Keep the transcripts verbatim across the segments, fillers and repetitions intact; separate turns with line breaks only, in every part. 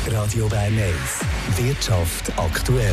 Radio Bern eins. Wirtschaft aktuell.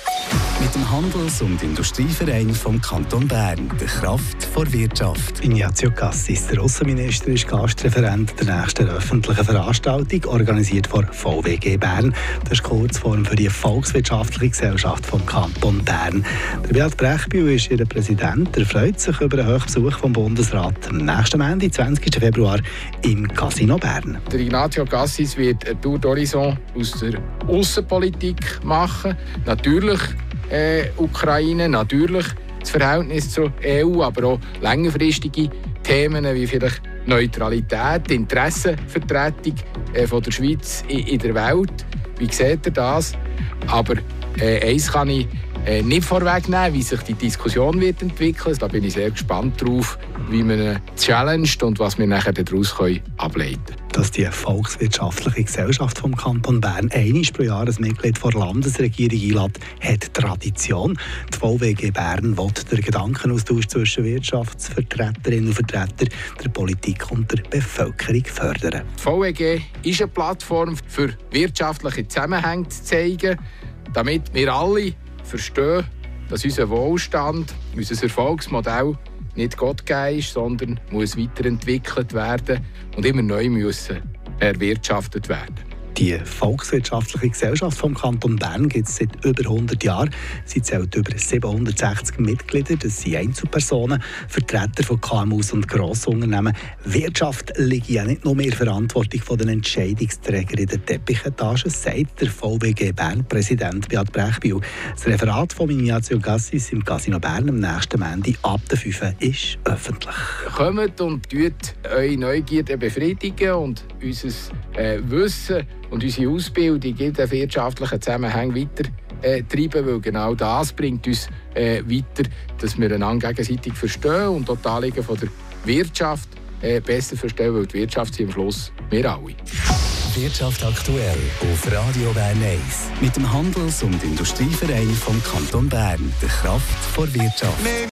Mit dem Handels- und Industrieverein vom Kanton Bern, der Kraft vor Wirtschaft.
Ignazio Cassis, der Außenminister, ist Gastreferent der nächsten öffentlichen Veranstaltung, organisiert von V W G Bern. Das ist Kurzform für die Volkswirtschaftliche Gesellschaft vom Kanton Bern. Der Beat Brechbühl ist ihr Präsident. Er freut sich über einen Besuch vom Bundesrat am nächsten Montag, zwanzigsten Februar, im Casino Bern.
Der Ignazio Cassis wird eine Tour d'Horizon aus der Außenpolitik machen. Natürlich Äh, Ukraine, natürlich das Verhältnis zur E U, aber auch längerfristige Themen wie vielleicht Neutralität, Interessenvertretung äh, von der Schweiz in, in der Welt. Wie seht ihr das? Aber äh, eins kann ich äh, nicht vorwegnehmen, wie sich die Diskussion wird entwickeln. Da bin ich sehr gespannt drauf, wie man äh, challenged und was wir nachher daraus ableiten können.
Dass die Volkswirtschaftliche Gesellschaft vom Kanton Bern einmal pro Jahr ein Mitglied der Landesregierung einlädt, hat Tradition. Die V W G Bern will den Gedankenaustausch zwischen Wirtschaftsvertreterinnen und Vertretern der Politik und der Bevölkerung fördern.
Die V W G ist eine Plattform für wirtschaftliche Zusammenhänge zu zeigen, damit wir alle verstehen, dass unser Wohlstand, unser Erfolgsmodell nicht Gott gegeben ist, sondern muss weiterentwickelt werden und immer neu müssen erwirtschaftet werden.
Die Volkswirtschaftliche Gesellschaft vom Kanton Bern gibt es seit über hundert Jahren. Sie zählt über siebenhundertsechzig Mitglieder. Das sind Einzelpersonen, Vertreter von K M Us und Grossunternehmen. Wirtschaft liegt ja nicht nur mehr in der Verantwortung der Entscheidungsträger in der Teppichetage, sagt der V W G Bern-Präsident Beat Brechbühl. Das Referat von Ignazio Cassis im Casino Bern am nächsten Montag ab der fünf Uhr ist öffentlich.
Kommt und tut eure Neugierde befriedigen und unser äh, Wissen und unsere Ausbildung in den wirtschaftlichen Zusammenhang weiter äh, treiben, weil genau das bringt uns äh, weiter, dass wir einander gegenseitig verstehen und die Anliegen von der Wirtschaft äh, besser verstehen, weil die Wirtschaft sind am Schluss wir alle.
Wirtschaft aktuell auf Radio Bern eins. Mit dem Handels- und Industrieverein vom Kanton Bern, der Kraft vor Wirtschaft.